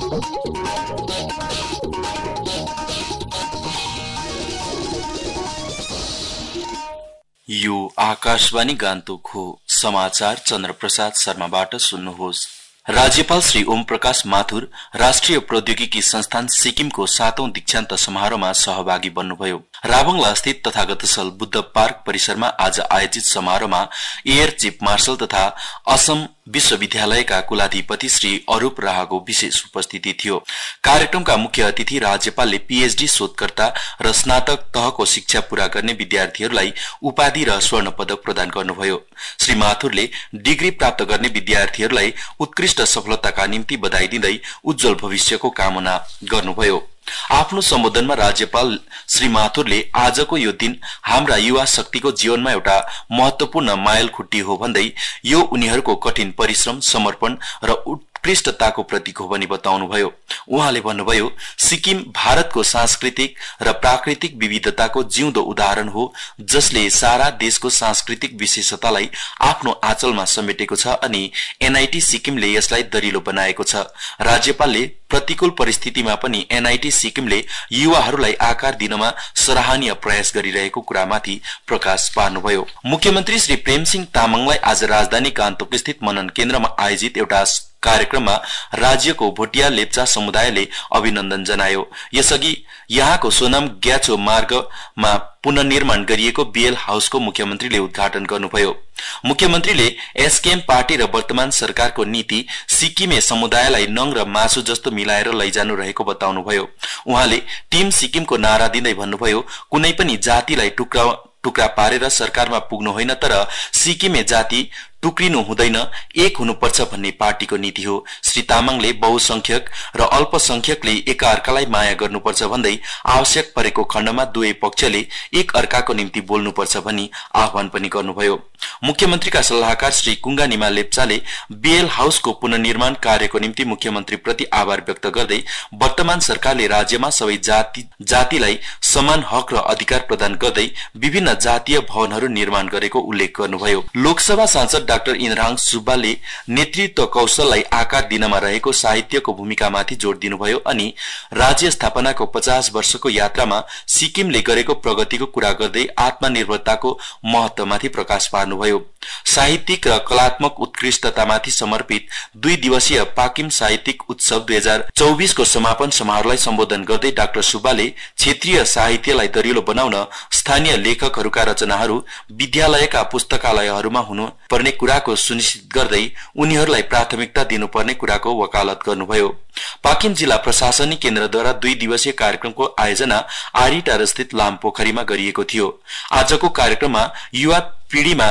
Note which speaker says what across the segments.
Speaker 1: यो आकाशवाणी गान्तोक हो। समाचार चन्द्रप्रसाद शर्माबाट सुन्नुहोस्। राज्यपाल श्री ओम प्रकाश माथुर राष्ट्रिय प्रौद्योगिकी संस्थान सिक्किमको 7औं दीक्षान्त समारोहमा सहभागी बन्नुभयो। राभङला स्थित तथागतस्थल बुद्ध पार्क परिसरमा आज आयोजित समारोहमा एयर चीफ मार्शल तथा असम विश्वविद्यालयका कुलाधिपति श्री अरूप राहको विशेष उपस्थिति थियो। कार्यक्रमका मुख्य अतिथि राज्यपालले पीएचडी शोधकर्ता र स्नातक तहको शिक्षा पूरा गर्ने विद्यार्थीहरूलाई उपाधि र स्वर्ण पदक प्रदान गर्नुभयो। श्री माथुरले डिग्री प्राप्त गर्ने विद्यार्थीहरूलाई उत्कृष्ट सफलताका निम्ति बधाई दिँदै उज्जवल भविष्यको कामना गर्नुभयो। आफ्नो सम्बोधनमा राज्यपाल श्री माथुरले आजको यो दिन हाम्रा युवा शक्तिको जीवनमा एउटा महत्वपूर्ण माइलखुट्टी हो भन्दै यो उनीहरूको कठिन परिश्रम, समर्पण र उत्कृष्टताको प्रतीक हो भनी बताउनुभयो। उहाँले भन्नुभयो, सिक्किम भारतको सांस्कृतिक र प्राकृतिक विविधताको जिउँदो उदाहरण हो, जसले सारा देशको सांस्कृतिक विशेषतालाई आफ्नो आँचलमा समेटेको छ अनि एनआईटी सिक्किमले यसलाई दरिलो बनाएको छ। राज्यपालले प्रतिकूल परिस्थितिमा पनि एनआईटी सिक्किमले युवाहरूलाई आकार दिनमा सराहनीय प्रयास गरिरहेको कुरामाथि प्रकाश पार्नुभयो। मुख्यमन्त्री श्री प्रेमसिंह तामाङलाई आज राजधानी गान्तोक स्थित मनन केन्द्रमा आयोजित एउटा कार्यक्रममा राज्यको भोटिया लेप्चा समुदायले अभिनन्दन जनायो। यसअघि यहाँको सोनाम ग्याचो मार्गमा पुनर्निर्माण गरिएको बीएल हाउसको मुख्यमन्त्रीले उद्घाटन गर्नुभयो। मुख्यमन्त्रीले एसकेएम पार्टी र वर्तमान सरकारको नीति सिक्किमे समुदायलाई नङ र मासु जस्तो मिलाएर लैजानु रहेको बताउनुभयो। उहाँले टीम सिक्किमको नारा दिँदै भन्नुभयो, कुनै पनि जातिलाई टुक्रा पारेर सरकारमा पुग्नु होइन, तर सिक्किमे जाति टुक्रिनु हुँदैन, एक हुनुपर्छ भन्ने पार्टीको नीति हो। श्री तामाङले बहुसंख्यक र अल्पसंख्यकले एकअर्कालाई माया गर्नुपर्छ भन्दै आवश्यक परेको खण्डमा दुवै पक्षले एक अर्काको निम्ति बोल्नुपर्छ भनी आह्वान पनि गर्नुभयो। मुख्यमन्त्रीका सल्लाहकार श्री कुंगा निमा लेप्चाले बीएल हाउसको पुनर्निर्माण कार्यको निम्ति मुख्यमन्त्रीप्रति आभार व्यक्त गर्दै वर्तमान सरकारले राज्यमा सबै जातिलाई समान हक र अधिकार प्रदान गर्दै विभिन्न जातीय भवनहरू निर्माण गरेको उल्लेख गर्नुभयो। लोकसभा सांसद डाक्टर इन्द्रहाङ सुब्बाले नेतृत्व कौशललाई आकार दिनमा रहेको साहित्यको भूमिकामाथि जोड़ दिनुभयो अनि राज्य स्थापनाको 50 वर्षको यात्रामा सिक्किमले गरेको प्रगतिको कुरा गर्दै आत्मनिर्भरताको महत्वमाथि प्रकाश पार्नुभयो। साहित्यिक र कलात्मक उत्कृष्टतामाथि समर्पित 2 दिवसीय पाकिम साहित्यिक उत्सव 2024 को समापन समारोहलाई सम्बोधन गर्दै डाक्टर सुब्बाले क्षेत्रीय साहित्यलाई दरिलो बनाउन स्थानीय लेखकहरूका रचनाहरू विद्यालयका पुस्तकालयहरूमा हुनु पर्ने कुराको सुनिश्चित गर्दै उनीहरूलाई प्राथमिकता दिनुपर्ने कुराको वकालत गर्नुभयो। पाकिम जिल्ला प्रशासनिक केन्द्रद्वारा 2 दिवसीय कार्यक्रमको आयोजना आरीटार स्थित लामपोखरीमा गरिएको थियो। आजको कार्यक्रममा युवा पीढ़ीमा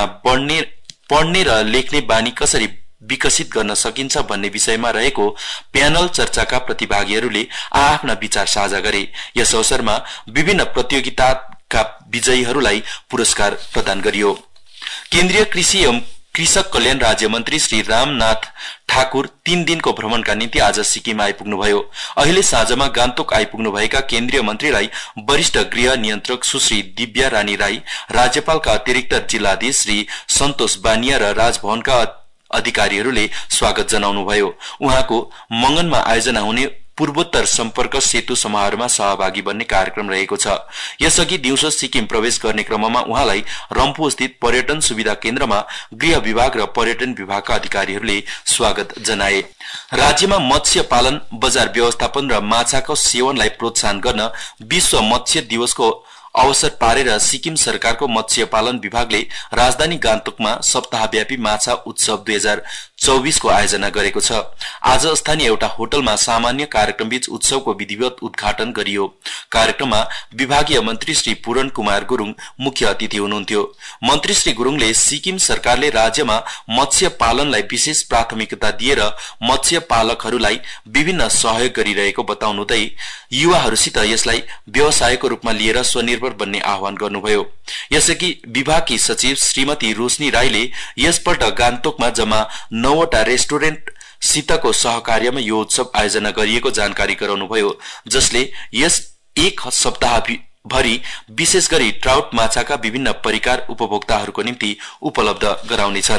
Speaker 1: पढ्ने र लेख्ने बानी कसरी विकसित गर्न सकिन्छ भन्ने विषयमा रहेको प्यानल चर्चाका प्रतिभागीहरूले आफ्ना विचार साझा गरे। यस अवसरमा विभिन्न प्रतियोगिताका विजयीहरूलाई पुरस्कार प्रदान गरियो। केन्द्रीय कृषि एवं कृषक कल्याण राज्य मन्त्री श्री रामनाथ ठाकुर 3 दिनको भ्रमणका निम्ति आज सिक्किम आइपुग्नुभयो। अहिले साँझमा गान्तोक आइपुग्नुभएका केन्द्रीय मन्त्रीलाई वरिष्ठ गृह नियन्त्रक सुश्री दिव्या रानी राई, राज्यपालका अतिरिक्त जिल्लाधीश श्री सन्तोष बानिया र राजभवनका अधिकारीहरूले स्वागत जनाउनुभयो। उहाँको मंगनमा आयोजना हुने पूर्वोत्तर सम्पर्क सेतु समारोहमा सहभागी बन्ने कार्यक्रम रहेको छ। यसअघि दिउँसो सिक्किम प्रवेश गर्ने क्रममा उहाँलाई रम्फू स्थित पर्यटन सुविधा केन्द्रमा गृह विभाग र पर्यटन विभागका अधिकारीहरूले स्वागत जनाए। राज्यमा मत्स्य पालन, बजार व्यवस्थापन र माछाको सेवनलाई प्रोत्साहन गर्न विश्व मत्स्य दिवसको अवसर पारेर सिक्किम सरकारको मत्स्य पालन विभागले राजधानी गान्तोकमा सप्ताहव्यापी माछा उत्सव 2024 को आयोजना गरेको छ। आज स्थानीय एउटा होटलमा सामान्य कार्यक्रमबीच उत्सवको विधिवत उद्घाटन गरियो। कार्यक्रममा विभागीय मन्त्री श्री पूरण कुमार गुरुङ मुख्य अतिथि हुनुहुन्थ्यो। मन्त्री श्री गुरुङले सिक्किम सरकारले राज्यमा मत्स्य पालनलाई विशेष प्राथमिकता दिएर मत्स्य पालकहरूलाई विभिन्न सहयोग गरिरहेको बताउनुहुँदै युवाहरूसित यसलाई व्यवसायको रूपमा लिएर स्वनिर्भर बन्ने आह्वान गर्नुभयो। यसअघि विभागकी सचिव श्रीमती रोशनी राईले यसपल्ट गान्तोकमा जम्मा 9 वटा रेस्टुरेन्ट सितको सहकार्यमा यो उत्सव आयोजना गरिएको जानकारी गराउनुभयो, जसले यस एक सप्ताह भरि विशेष गरी ट्राउट माछाका विभिन्न परिकार उपभोक्ताहरूको निम्ति उपलब्ध गराउनेछन्।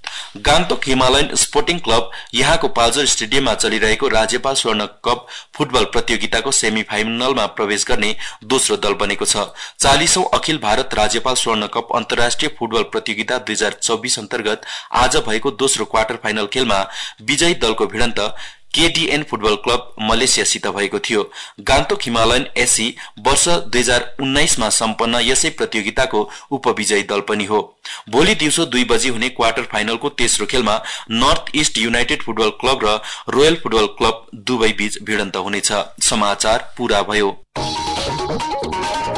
Speaker 1: गान्तोक हिमालयन स्पोर्टिङ क्लब यहाँको पाल्जर स्टेडियममा चलिरहेको राज्यपाल स्वर्ण कप फुटबल प्रतियोगिताको सेमी फाइनलमा प्रवेश गर्ने दोस्रो दल बनेको छ। 40औं अखिल भारत राज्यपाल स्वर्ण कप अन्तर्राष्ट्रिय फुटबल प्रतियोगिता 2024 अन्तर्गत आज भएको दोस्रो क्वार्टर फाइनल खेलमा विजयी दलको भिडन्त केडीएन फुटबल क्लब मलेसियासित भएको थियो। गान्तोक हिमालयन एससी वर्ष 2019 मा सम्पन्न यसै प्रतियोगिताको उपविजयी दल पनि हो। भोलि दिउँसो 2 बजे हुने क्वार्टर फाइनलको तेस्रो खेलमा north east united football club र रोयल फुटबल क्लब दुवै बीच भिडन्त हुनेछ। समाचार पूरा भयो।